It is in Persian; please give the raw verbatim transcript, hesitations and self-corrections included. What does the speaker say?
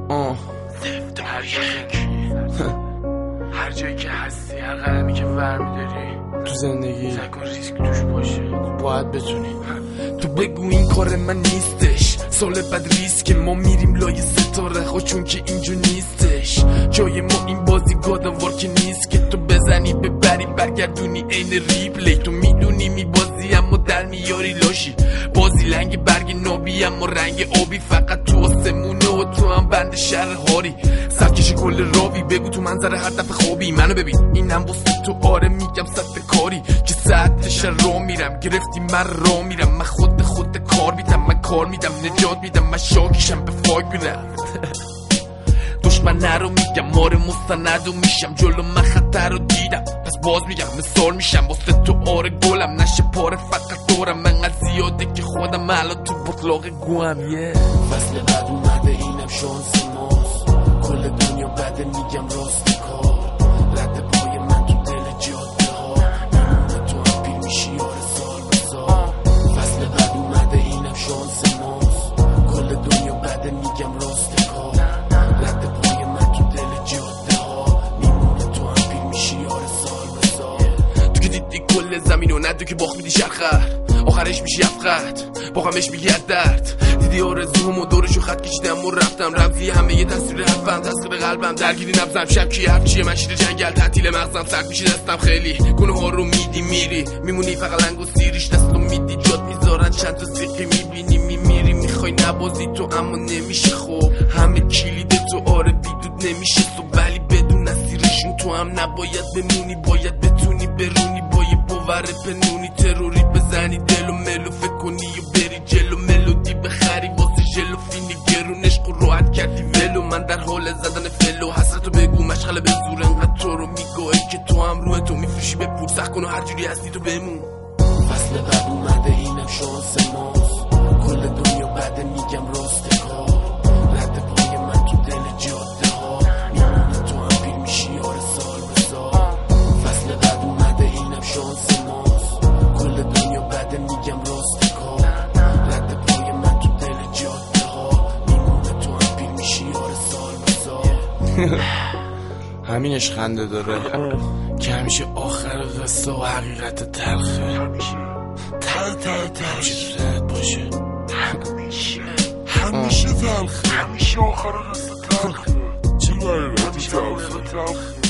آه هر هر جایی که هستی، هر قدمی که ورمیداری تو زندگی سعی کن ریسک توش باشه، باید بتونی. تو بگو این کار من نیستش، سال بعد ریسک ما میریم لای ستاره ها، چون که اینجا نیستش جای ما. این بازی گادوار که نیست که تو بزنی ببری برگردونی عین ریپلی. تو میدونی میبازی اما در میاری لاشی، بازی لنگ برگ نابی اما رنگ آبی، فقط تو آسمونه و تو هم بند شهر هاری. سرکش کل راوی بگو تو منظر هر دفعه خوابی منو ببین، اینم واسه تو آره میگم سطح کاری که ساعتش را میرم گرفتی من را میرم. من خود خود کار میدم، من کار میدم نجات میدم، من شاکیشم به فاک میرم. دشمن نرو میگم مار مستندو میشم، جلو من خطر رو دیدم پس باز میگم مثال میشم واسه تو آره گلم نشه پاره فقط دورم. منقدر زیاده که خودم الان تو بطلاق گوهم. یه فصل بعد اومده اینم شانس ماست، کل دنیا بده میگم راست کار. رد پای من تو دل جاده ها میمونه، تو هم پیر میشی آره سال به سال. فصل بعد اومده اینم شانس ماست، کل دنیا بده میگم راست کار. رد پای من تو دل جاده ها میمونه، تو هم پیر میشی آره سال به سال. تو که دیدی کل زمین و ندو که باخت میدی شرخر، آخرش میشی افقد با همش میگی از درد. دیدی آرزوم و دورشو خط کشیدم و رفتم، رمزی همه یه تصویر حرفم تصویر قلبم درگیری نبزم. شب کی حرف چیه من شیر جنگل تعطیل مغزم، سرد میشه دستم خیلی گناه ها رو میدی میری میمونی فقط لنگ و سیریش دستو میدی جات میذارن چند تا سیقی میبینی میمیری. میخوای نبازی تو اما نمیشه، خب همه کلید تو آره بیدود نمیشه تو، ولی بدون اسیرشون تو هم نباید بمونی. باید بتونی برونی با یه باور پنونی، تروری بزنی دل و ملو فکر کنی و بری جلو، ملودی بخری واسه جلو فینی گرونش کو راحت کردی ولو. من در حال زدن فلو حسرتو بگو مشغله به زور انقدر تو رو میگوه که تو هم روح تو میفروشی به پول سخت کن و هر جوری هستی تو بمون. فصل بعد اومده اینم شانس ماست، کل دنیا بده میگم راست کار. رد پای من تو دل جاده ها میمونه، تو هم پیر میشی آره سال به سال. فصل بعد اومده اینم شانس ماست، کل دنیا بده میگم راست کار. رد پای من تو دل جاده ها میمونه، تو هم پیر میشی آره سال به سال. همینش خنده داره که همیشه آخر قصه و حقیقت تلخه، همیشه تل تل تل همیشه تو دلت باشه، همیشه همیشه تلخه، همیشه آخر قصه تلخه، چه حقیقت همیشه تلخه. تلخه.